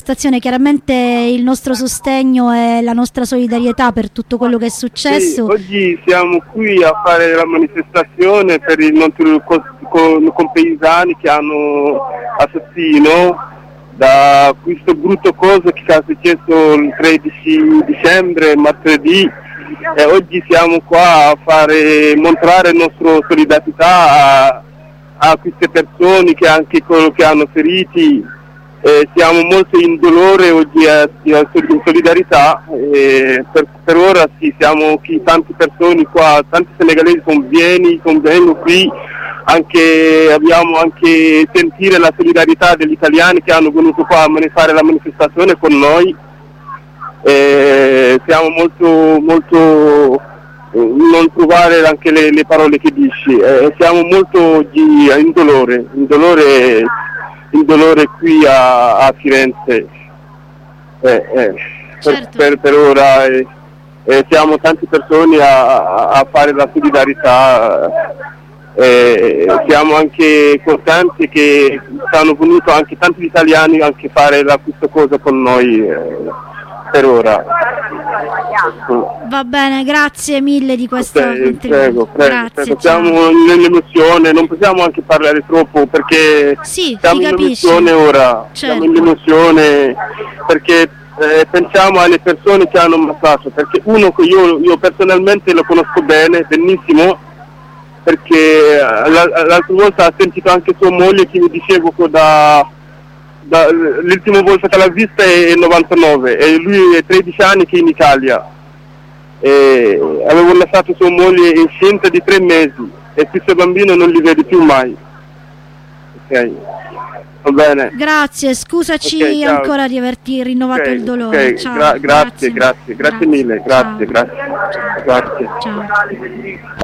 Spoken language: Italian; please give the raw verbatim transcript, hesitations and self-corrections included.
Stazione, chiaramente il nostro sostegno e la nostra solidarietà per tutto quello che è successo. Sì, oggi siamo qui a fare la manifestazione per i nostri compaesani che hanno assassino da questo brutto cosa che è successo il tredici dicembre, martedì, e oggi siamo qua a fare mostrare la nostra solidarietà a, a queste persone che anche quello che hanno feriti. Eh, siamo molto in dolore oggi, eh, in solidarietà, eh, per, per ora sì, siamo qui, tante persone qua, tanti senegalesi sono vieni, sono venuti qui, anche, abbiamo anche sentire la solidarietà degli italiani che hanno venuto qua a fare la manifestazione con noi, eh, siamo molto, molto, eh, non trovare anche le, le parole che dici, eh, siamo molto oggi in dolore, in dolore il dolore qui a, a Firenze, eh, eh, Certo. per, per, per ora eh, eh, siamo tante persone a, a fare la solidarietà, eh, siamo anche contenti che stanno venuti anche tanti italiani anche fare la, questa cosa con noi, eh, per ora. Va bene, grazie mille di questo Okay, contributo. prego, prego, Grazie, prego. ciao. Siamo nell'emozione, non possiamo anche parlare troppo perché Sì, siamo si in capisce. emozione ora, Certo. siamo in emozione perché eh, pensiamo alle persone che hanno ammazzato, perché uno che io, io personalmente lo conosco bene, benissimo, perché l'altra volta ha sentito anche sua moglie che mi dicevo che da, da l'ultima volta che l'ha vista è il novantanove e lui è tredici anni che è in Italia. E avevo lasciato sua moglie incinta di tre mesi e questo bambino non li vede più mai. Ok, va bene. Grazie, scusaci Okay, ciao. ancora di averti rinnovato Okay, il dolore. okay, Ciao, gra- grazie, grazie, grazie, grazie mille, grazie, Ciao. grazie, grazie. Ciao.